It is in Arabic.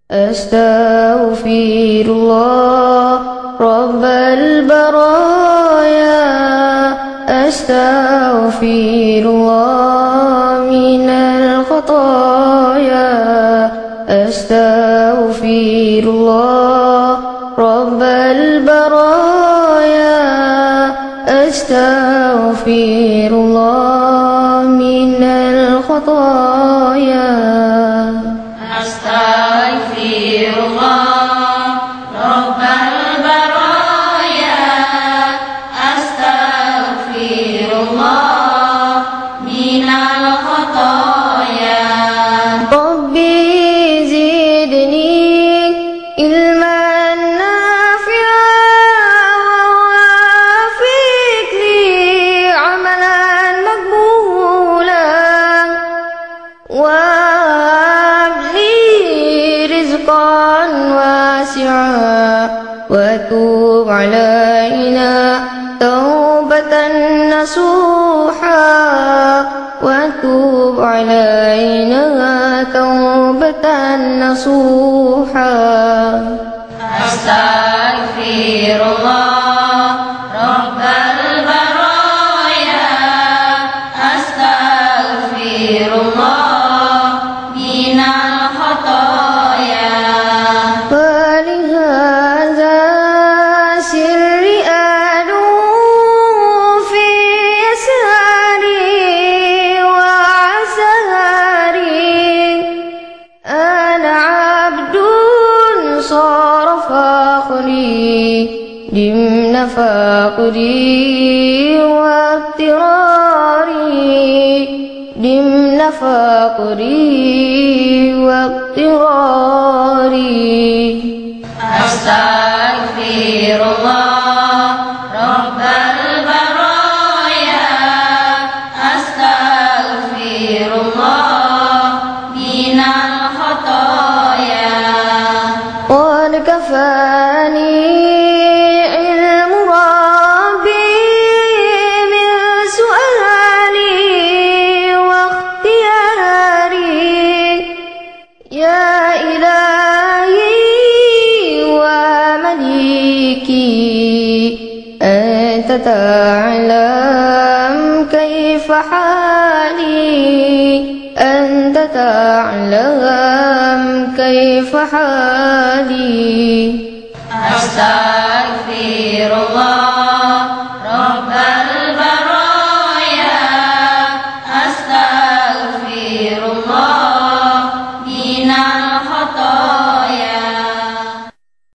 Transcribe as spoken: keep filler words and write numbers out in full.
أستغفر الله رب البرايا، أستغفر الله من الخطايا، أستغفر الله رب البرايا، أستغفر الله من الخطايا. أستغفر الله رب البرايا، أستغفر الله من الخطايا. ربي زدني علما نافعا، ووفق لي عملا مقبولا، وهب لي رزقا واسعا، وتوب علينا توبة نصوحا، وتوب علينا توبة نصوحا. أستغفر الله رب البرايا، أستغفر الله من الخطايا. ولهذا سر أدعو في يساري وعساري، أنا عبد صار فخري ضمن فقري واضطراري، ضمن فقري واضطراري. أستغفر الله رب البرايا، أستغفر الله من الخطايا. قد كفاني علم ربي من سؤالي واختياري، يا إلهي ومليكي أنت تعلم كيف حالي، أنت تعلم كيف حالي. أستغفر الله